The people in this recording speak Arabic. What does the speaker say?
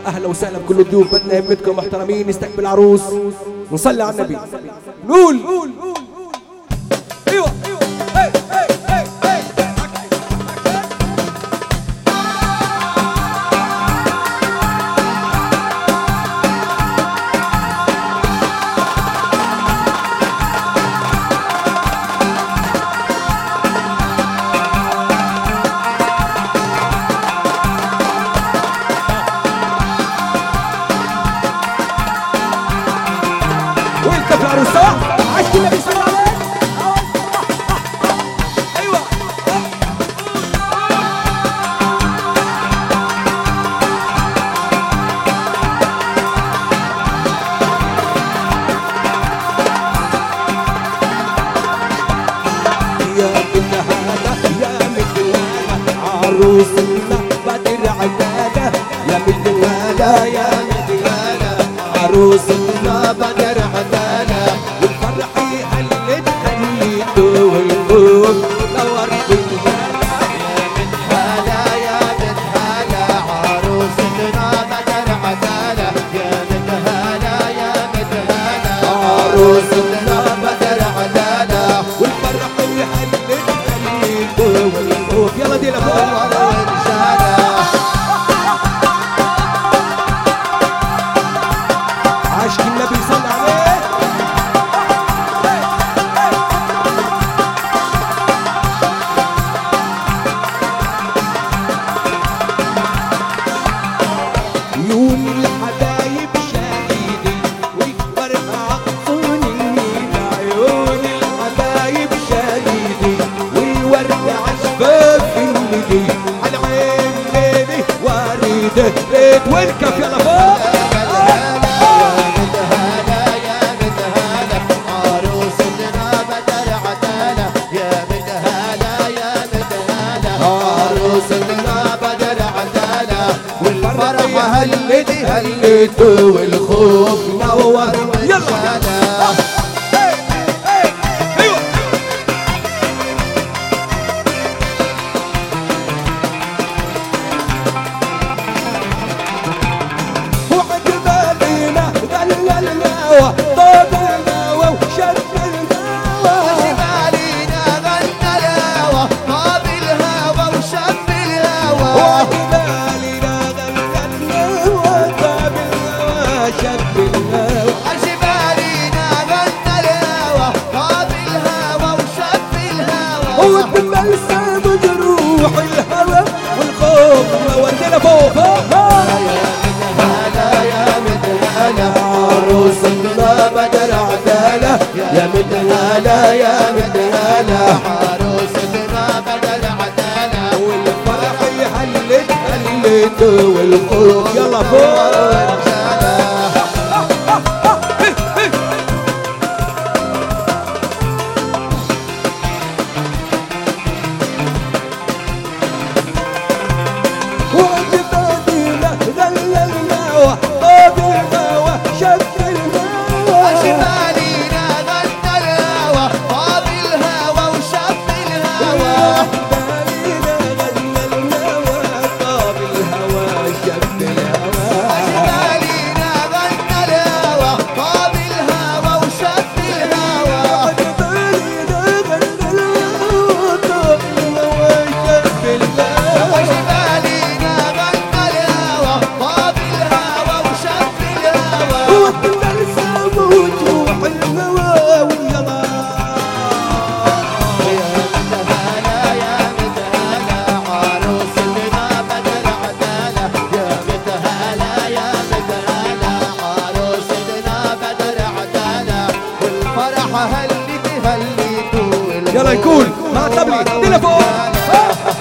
اهلا وسهلا بكل الضيوف، بدنا همتكم محترمين نستقبل عروس ونصلي على النبي. نقول ايوه هي هي هي هي. عشت النبي صلى الله عليه. ايوه يا من هذا يا من هذا عروسنا بدر عداله، يا من هذا يا من هذا عروسنا بدر عداله، يلا دي عاشق النبي صلى عليه. عيون الحبايب شاهدين والفرحة عطفوني، عيون الحبايب شاهدين والورد عشفاف الندي، على عين ليلي وارده ريت والكف يلا فوق. هلت والخوف نور يلا ايوه وعد بالينا ذل الهوى طاب الهوى وشد الهوى، وعد بالينا ذل الهوى طاب الهوى وشد الهوى، وعد بالينا ذل الهوى طاب الهوى شد الهوى، عجبالينا غنى الهوى طاب الهوى وشد الهوى، والدملسة مجروح الهوى والخوف ودينا فوق. يا مدهالة عروسنا بدر عدالة، يا مدهالة يا مدهالة عروسنا بدر عدالة، والفرح يهلت هلت والخوف يلا فوق. يلا نقول مع طبلي تليفون.